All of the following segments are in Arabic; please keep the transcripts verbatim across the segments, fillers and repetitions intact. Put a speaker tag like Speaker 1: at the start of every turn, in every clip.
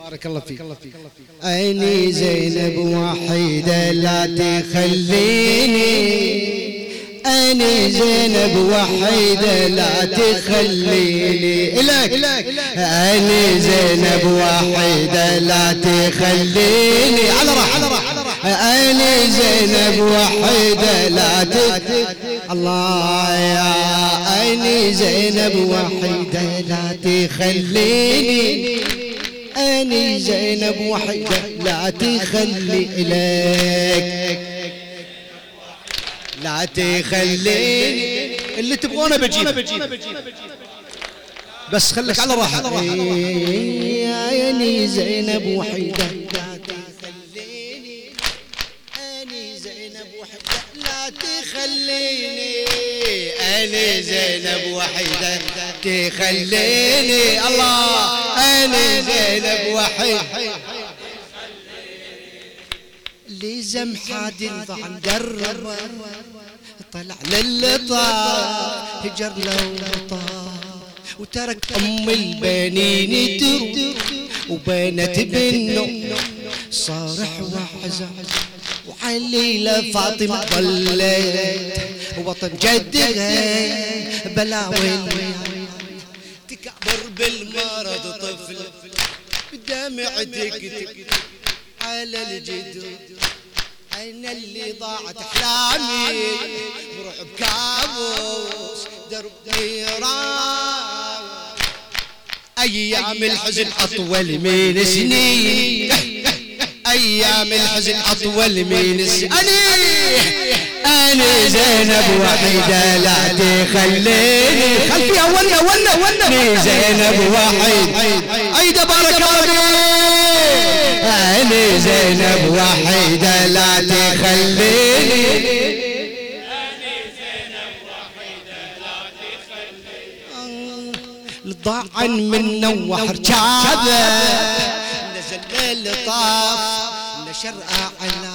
Speaker 1: بارك الله فيك. عيني زينب وحيدة لا تخليني، عيني زينب وحيدة لا تخليني إلك، عيني زينب وحيدة لا تخليني على راح على راح عيني زينب وحيدة لا تخليني الله يا عيني زينب وحيدة لا تخليني، عيني زينب وحيدة لا تخلي إليك، لا تخليني اللي تبغونه بجيب بس خليك على راحة. عيني زينب وحيدة لا تخليني، عيني زينب وحيدة لا تخليني، عيني زينب وحيدة تخليني الله، عيني زينب وحيدة لزم حاد الضعن درب طلع للطاف هجر لو طاف وترك ام البنين تروح وبنت بنو صارح وحزن وعليلة فاطمة ظلت ووطن جدها بلاوي تكبر بالمرض طفل بدمع تكتك على الجدر، أنا اللي ضاعت أحلامي بروح بكابوس درب نيران، أيام الحزن أطول من سنين، أيام الحزن أطول من سنين. أنا زينب وحيدة لا تخليني، خلفي أولنا أولنا أولنا زينب وحيدة أيدة بارك الله. أنا زينب وحيدة لا تخليني، أنا زينب وحيدة لا تخليني. ضاعن من نوح رجابه نزل للطاف نشر أعلى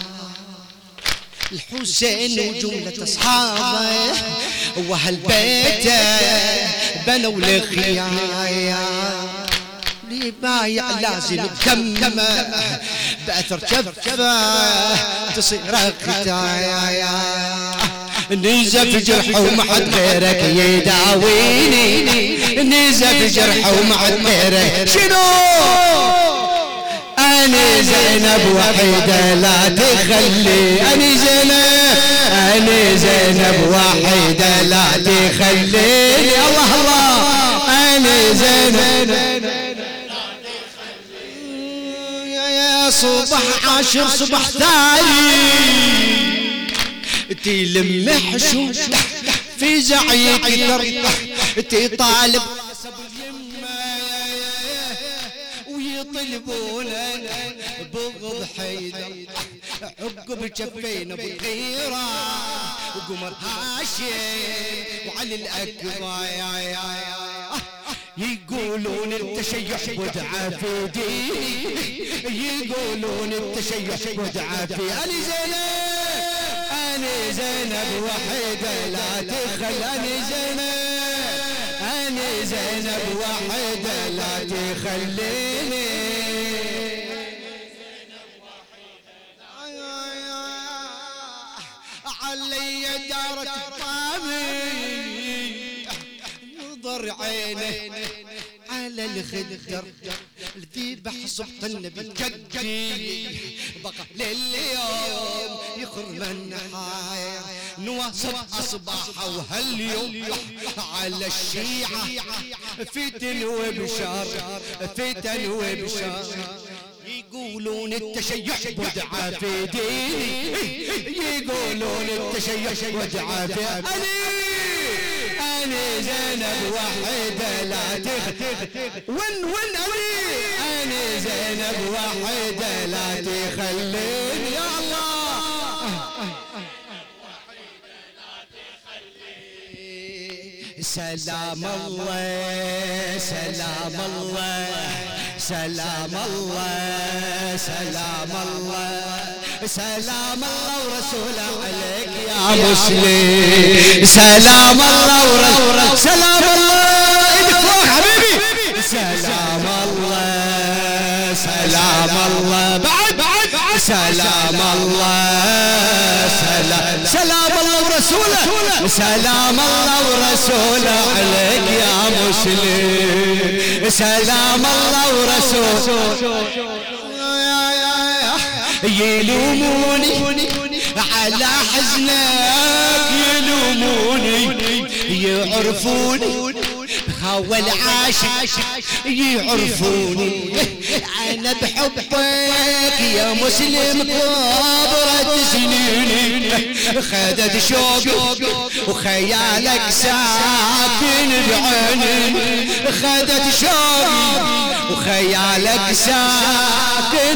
Speaker 1: الحسين وجملة أصحابه وأهل بيته بنوا الخيايا بايع لازم تكممه بأثر جفه تصير ختايا، نزف جرحه وما حد غيرك يداويني، نزف جرحه وما حد غيرك شنو. أنا زينب وحيدة لا تخلي، أنا زينب أنا زينب وحيدة لا تخليني الله الله، أنا زينب صبح عاشر صبح ثاني تلم حشوش في زعي كثر تطالب ويطلبون بغض حيدر عقب جفين بغيره وقمر هاشم وعلي الأكبر يقولون التشيع بدعة في ديني، يقولون التشيع بدعة في أنا زينب أنا زينب وحيدة لا تخل، أنا زينب أنا زينب وحيدة لا تخليني، علي دارة طامي نظر عينه على الخدر الذبح صبط النبي جدي بقى لليوم يخر من حاير نواصب أصباح وهاليوم على الشيعة فتن وبشار فتن وبشار يقولون التشيع بدعة في ديني، يقولون التشيع بدعة في أني أنا زينب وحيدة لا تخليني، ون ون أني أنا زينب وحيدة لا تخليني يا الله. سلام الله سلام الله سلام الله سلام الله سلام الله ورسوله عليك يا مسلم، سلام الله ورسوله سلام الله ايدك فوق حبيبي، سلام الله سلام الله بعد بعد سلام الله سلام سلام الله ورسوله سلام الله ورسوله عليك يا مسلم سلام الله ورسوله يلوموني على حزنك يلوموني يعرفوني هو العاشق يعرفوني انا بحبك يا مسلم كبرت سنيني خدت شوقي وخيالك ساكن بعيني خدت شوقي وخيالك ساكن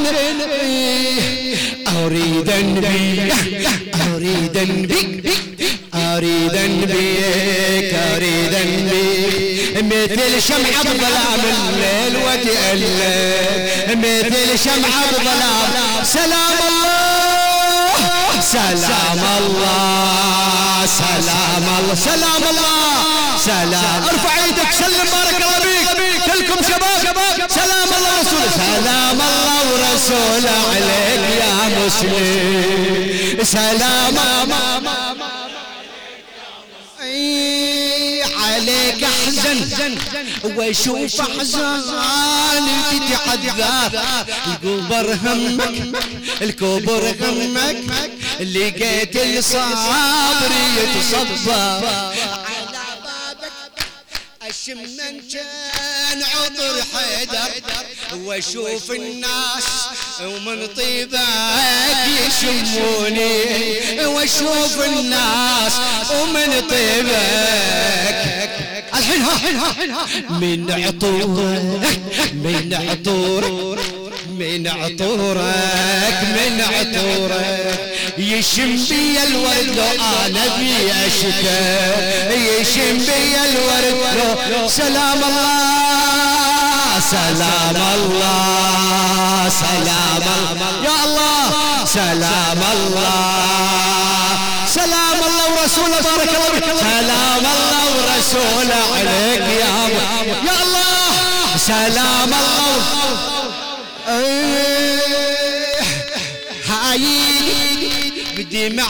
Speaker 1: اريد بيك اريد بيك اريد بيك اريد بيك مثل شمعة بظلام الليل وتألم مثل شمعة بظلام سلام الله سلام الله سلام الله سلام الله سلام ارفع ايدك سلم بارك الله بيك كلكم شباب سلام الله ورسوله سلام الله ورسوله عليك يا مسلم سلام عليك احزن واشوف احزان تتعذب الكبر همك الكبر همك لقيت الصبر يتصبر على بابك اشم من كان عطر حيدر واشوف الناس ومن طيبك يشموني واشوف الناس ومن طيبك الحين ها من عطورك من عطورك من عطورك من عطورك يشم بي الورد لو انا بي اشكى يشم بي الورد لو سلام الله سلام الله سلام الله يا الله سلام الله سلام الله ورسوله بارك الله فيك سلام الله ورسوله عليك يا يا الله سلام الله هاي بدمع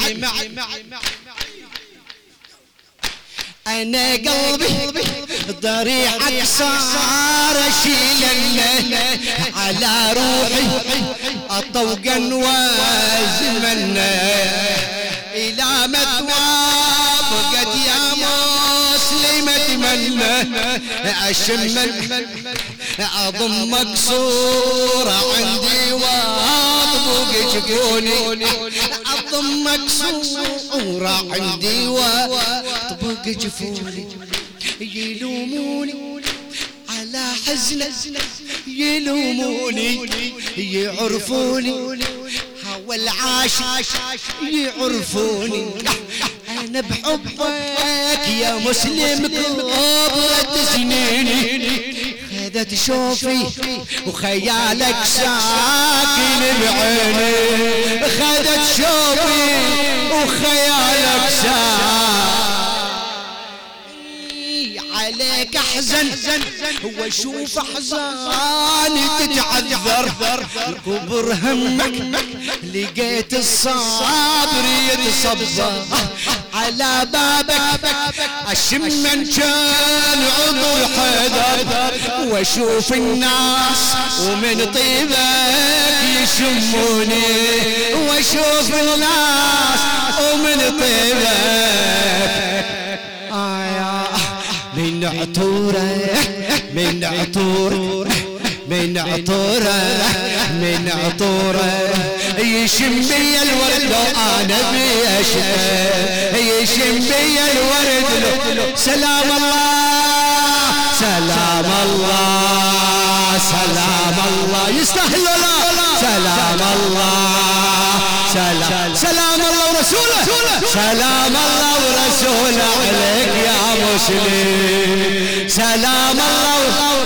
Speaker 1: انا قلبي ضريحك صار اشيلنه على روحي اطوقا وازمنه الى مثواب قد يا مسلم اتمنى اشم اضمك صورة عندي واطبق جفوني اضمك صورة عندي واطبق جفوني يلوموني على حزنك يلوموني يعرفوني هو العاشق يعرفوني انا بحبك يا مسلم كبرت سنيني خدت شوفي وخيالك ساكن بعيني خدت شوفي وخيالك ساكن عليك احزن واشوف احزاني تتعذر الكبر همك لقيت الصبر يتصبر على بابك اشم من كان عطر حيدر واشوف الناس ومن طيبك يشموني واشوف الناس ومن طيبك من عطورك من عطورك من عطورك من عطورك يشم بي الورد لو انا بيشتاق يشم بي الورد لو سلام الله سلام الله سلام الله يستاهل ولا سلام الله سلام سلام الله ورسوله سلام الله ورسوله عليك يا مسلم سلام الله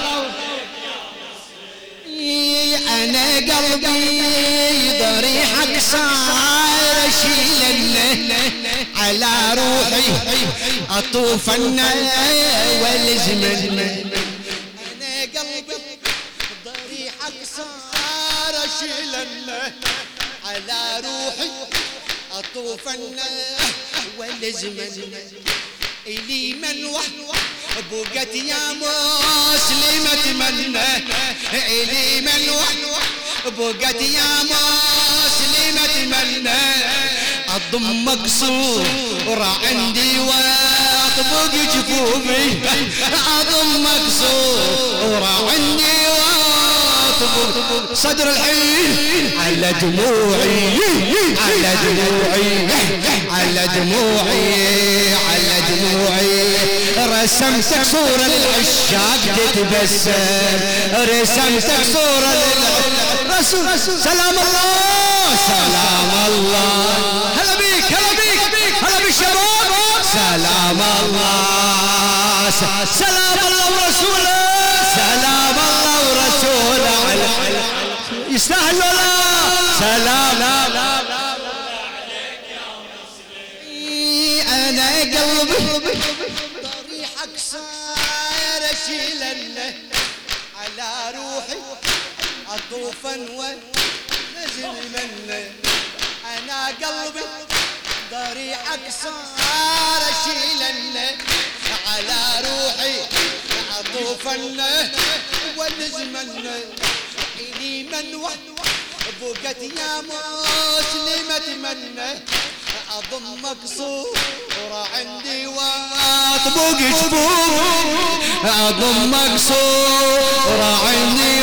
Speaker 1: انا قلبي ضريحك صار اشيلنه على روحي اطوفن والزمن انا قلبي ضريحك صار اشيلنه على روحي اطوفنه والزمن الي من وح بوقت يا مسلمة منه الي من وح بوقت يا مسلمة منه اضمك صورة عندي واطبق جفوفي اضمك صورة عندي واطبق صدر الحين على دموعي على دموعي على دموعي على دموعي رسمتك صورة للعشاق تتبسم رسمتك صورة للعشاق سلام الله سلام الله هلا بيك هلا بيك هلا بالشباب سلام الله سلام الله ورسوله سلام الله ورسوله يستاهل ولا سلام انا قلبي طريحك صاير اشيلنه على روحي اطوفا ونزل منه انا قلبي ضريحك صار اشيلنه على روحي اطوفا ونزل منه الي من وح بوقت يا مسلمة منه اضمك صورة عندي واطبق جفوف اضمك صورة عندي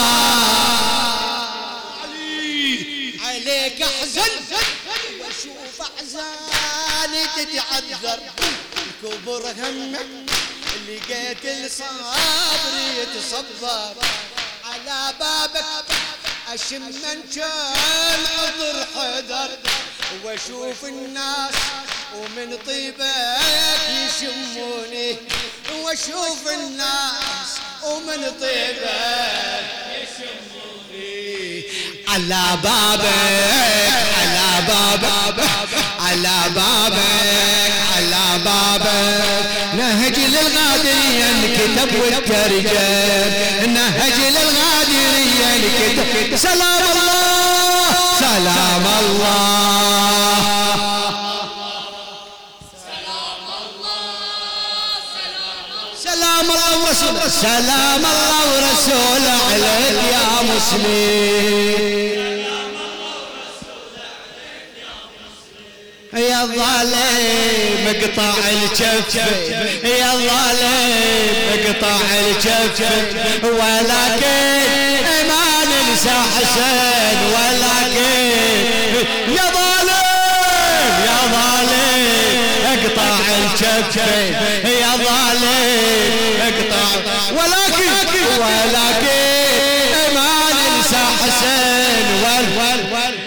Speaker 1: عليك احزن واشوف احزاني تتعذر كبر همك لقيت الصبر يتصبر على بابك اشم من كان عذر حذر واشوف الناس ومن طيبك يشموني واشوف الناس ومن طيبك يشموني على بابك على بابك على بابك على بابك نهج للغادرية الكتب والترجم نهج للغادرية الكتب سلام الله سلام الله سلام الله ورسوله سلام الله ورسوله عليك يا مسلم يا ظالم اقطع الجف يا ظالم اقطع الجف ولكن ما ننسى حسن ولكن يا ظالم يا ظالم اقطع الجف يا ظالم اقطع ولكن ولكن ما ننسى حسن ول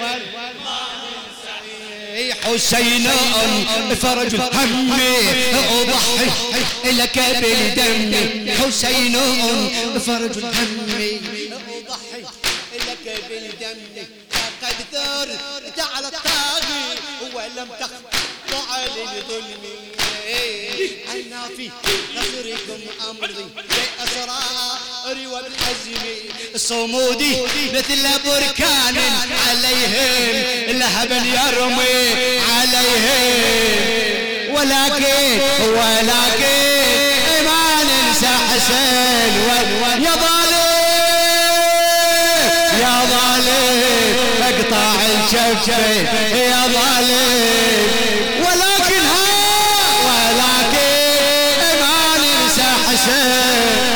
Speaker 1: حسين فرج الهم أضحي لك بالدم حسين فرج الهم أضحي لك بالدم قد ثرت على الطاغي ولم تخضع لظلمي أنا في نصركم أمضي بأسراري وبالحزم صمودي مثل بركان عليهم لهبا يرمي عليهم ولكن ولكن ما ننسى حسين يا ظالم يا ظالم اقطع الجف يا ظالم ولكن ها ولكن ما ننسى حسين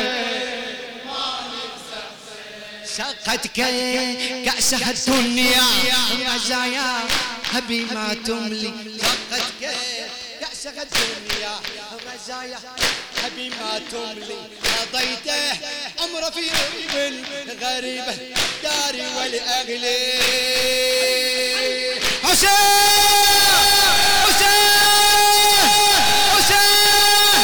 Speaker 1: سقتك كأسها الدنيا مزايا هبي ما تملي سقتك كأسها الدنيا مزايا هبي ما تملي قضيته عمر في غريب غريبة داري والأهلي حسين حسين حسين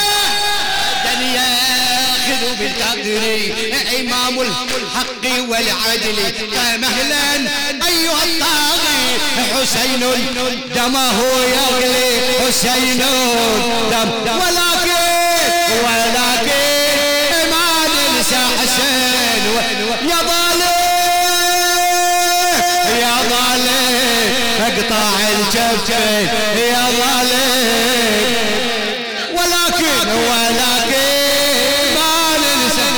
Speaker 1: دنيا خذوا بالقدر إمام الحق والعدل فمهلا أيها الطاغي حسين دمه يغلي حسين دم ولكن ولكن ما ننسى حسين يا ظالم الجفين يا ظالم، ولكن ولكن ما ننسى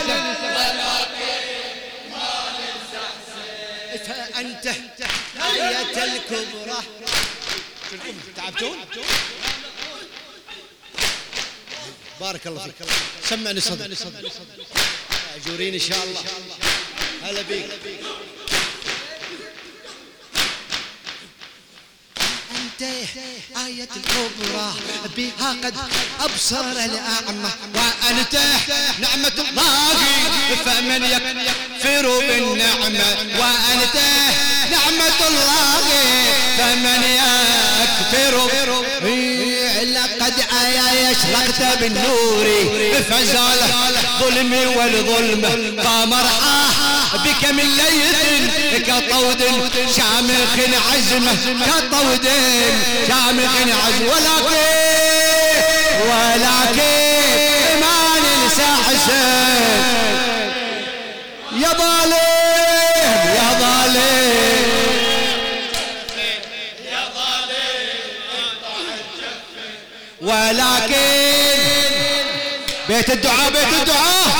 Speaker 1: فأنت هي الكبرى. تعبتون؟ بارك الله فيك. سمعني صدر أجورين إن شاء الله. هلا بيك. أنت آية الكبرى بها قد أبصر الأعمى، وأنت نعمة الله فمن يكفر بالنعمة، وأنت نعمة الله فمن يكفر. لقد آية أشرقت بالنور فزال ظلمي والظلم، فمرعاه بك من ليث كطود شامخ عزمه، كطود شامخ عزمه. ولكن ولكن ما ننسى حسين يا ظالم يا ظالم يا ظالم. ولكن بيت الدعاء بيت الدعاء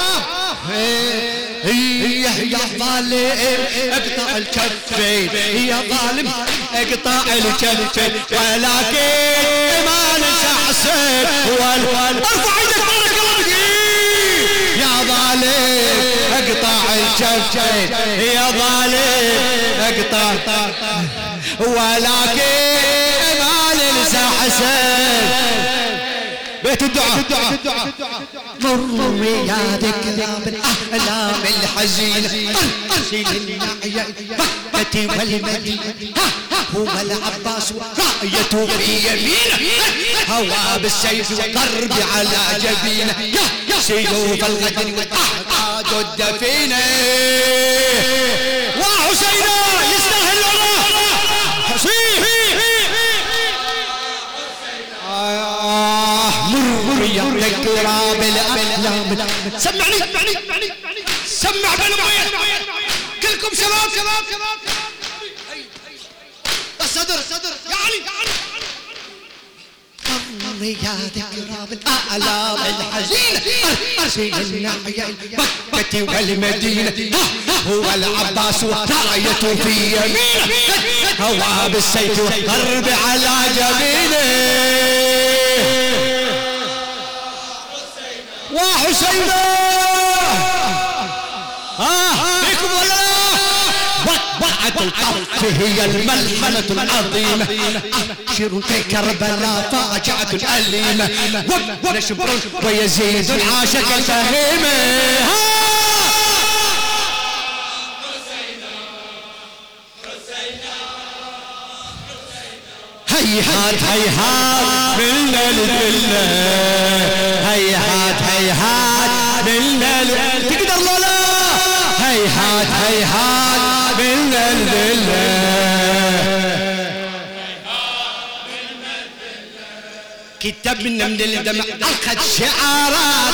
Speaker 1: يا ظالم اقطع الكفين يا ظالم اقطع الكفين. ولكن ما ننسى حسين ارفع ايدك بارك الله فيك يا ظالم اقطع الكفين يا ظالم اقطع. ولكن ما ننسى حسين بيت الدعاء. مر يا ذكرى بالأحلام الحزينة، أرسل النعي مكة والمدينة، هو العباس رايته في يمينه، هوى بالسيف والضرب على جبينه، سيوف الغدر والأحقاد الدفينة. وحسين يستاهل الله حسين. مر يا ذكرى بالأحلام. سمعني سمعني سمع بالمعين كلكم شباب شباب شباب. الصدر صدر يا علي. مر يا ذكرى بالأحلام الحزينة، أرسل النعي مكة والمدينة، هو العباس رايته في يمينه، هوى بالسيف والضرب على جبينه. وحسين ها بكم ولا لا؟ وقعت القف هي الملحمة العظيمة، أبشر في كربلاء فاجعة أليمة، ونشبر ويزيد عاشق الفهيمة. هيهات هيهات بالليل بالليل، هيهات هيهات بالليل تقدر لولا، هيهات هيهات بالليل بالليل. كتبنا من الدمع أخذ شعارات،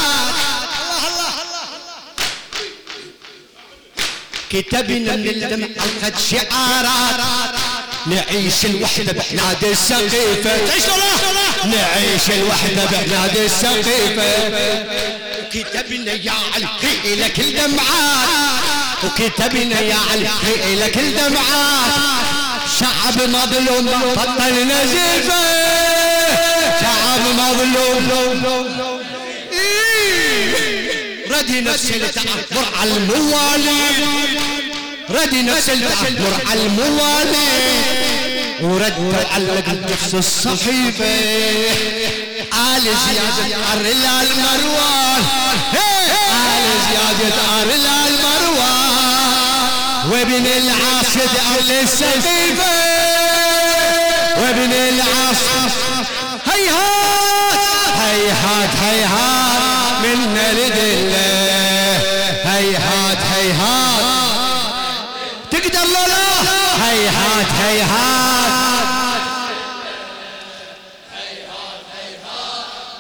Speaker 1: كتبنا من الدمع أخذ شعارات، نعيش الوحدة بعناد السقيفة، تعيش ولا نعيش الوحدة بعناد السقيفة. وكتبنا يا علي لك الدمعات، وكتبنا يا علي لك الدمعات، شعب مظلوم بطل نزيفة، شعب مظلوم ردي نفسي لتعبر على الموالي، ردي نفس التعبر على الموالي، ورد على نفس الصحيفة. آل زياد أرلال مروان، آل زياد أرلال مروان، وابن العاصد أهل السقيفة، وابن العاصد. هيهات هيهات هيهات من نرد الله، هيهات هيهات تقدر لولا، هيهات هيهات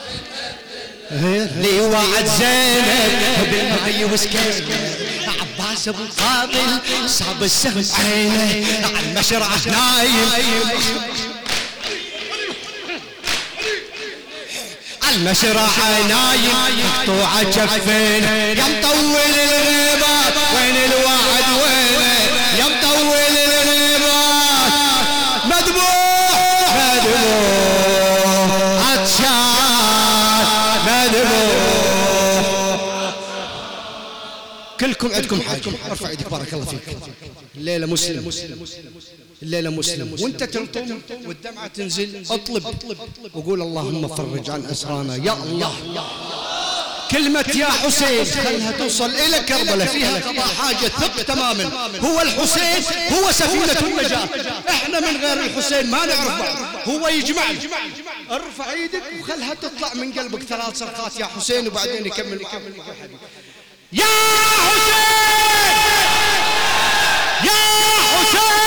Speaker 1: لي وعد زينب بالمعي وسكينة، عباس عباس ابو الفاضل صاب السهم عينه على المشرعة نايم، على المشرعة نايم مقطوعة جفين. يا مطول الغيبات وين الوعد وينه، يا مطول الغيبات مذبوح مذبوح عطشان مذبوح. كلكم عندكم حاجة، ارفع ايدك بارك الله فيك. الليلة مسلم، الليلة مسلم، وانت تلطم والدمعة تنزل اطلب وقول اللهم فرج عن أسرانا يا الله. كلمة يا حسين خلها توصل إلى كربلاء، فيها قضاء حاجة ثق تماما. هو الحسين هو سفينة النجاة، احنا من غير الحسين ما نعرف بعض، هو يجمعنا. ارفع ايدك وخلها تطلع من قلبك ثلاث صرخات يا حسين، وبعدين يكمل يكمل يا حسين يا حسين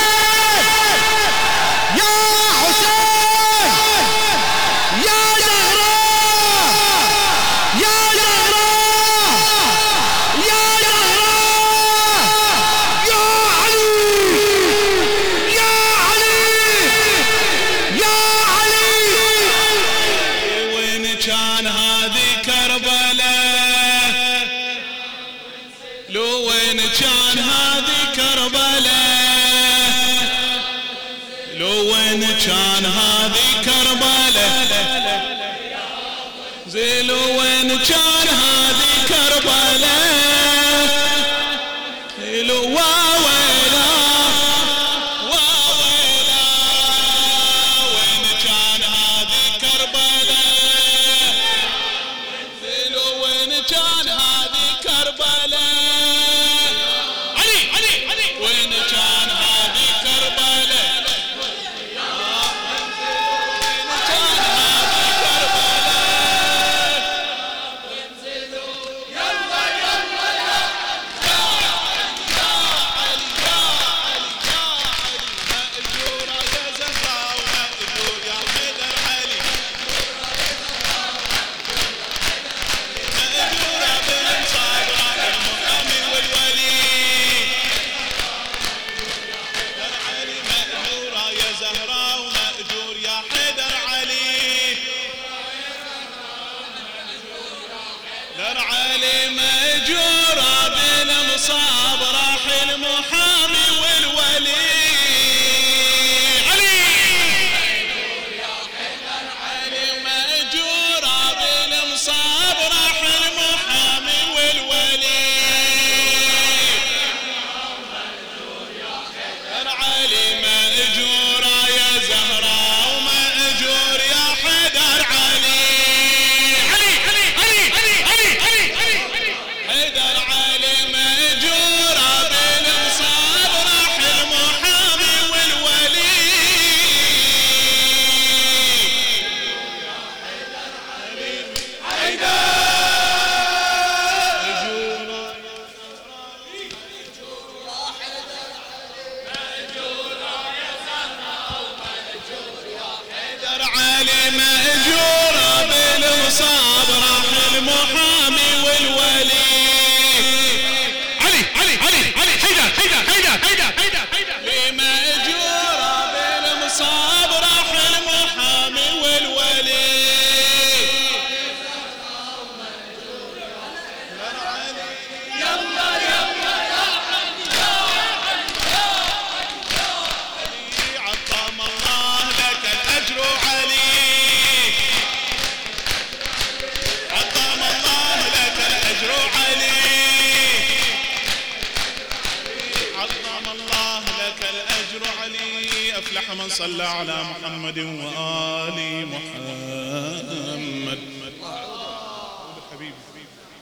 Speaker 1: يا حسين يا زهراء يا زهراء يا زهراء يا علي يا علي يا علي.
Speaker 2: وين كان هذه كربلاء، لو وين كان هذه كربلاء، لو وين كان هذه كربلاء، زي لو وين كان هذه كربلاء، لو واويلا واويلا وين كان هذه كربلاء، لو وين كان هذه كربلاء، علي علي علي وين كان هذه كربلاء، أفلح من صلى على محمد وآل محمد.